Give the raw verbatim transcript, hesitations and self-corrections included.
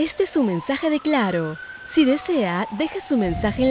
Este es un mensaje de Claro. Si desea, deje su mensaje en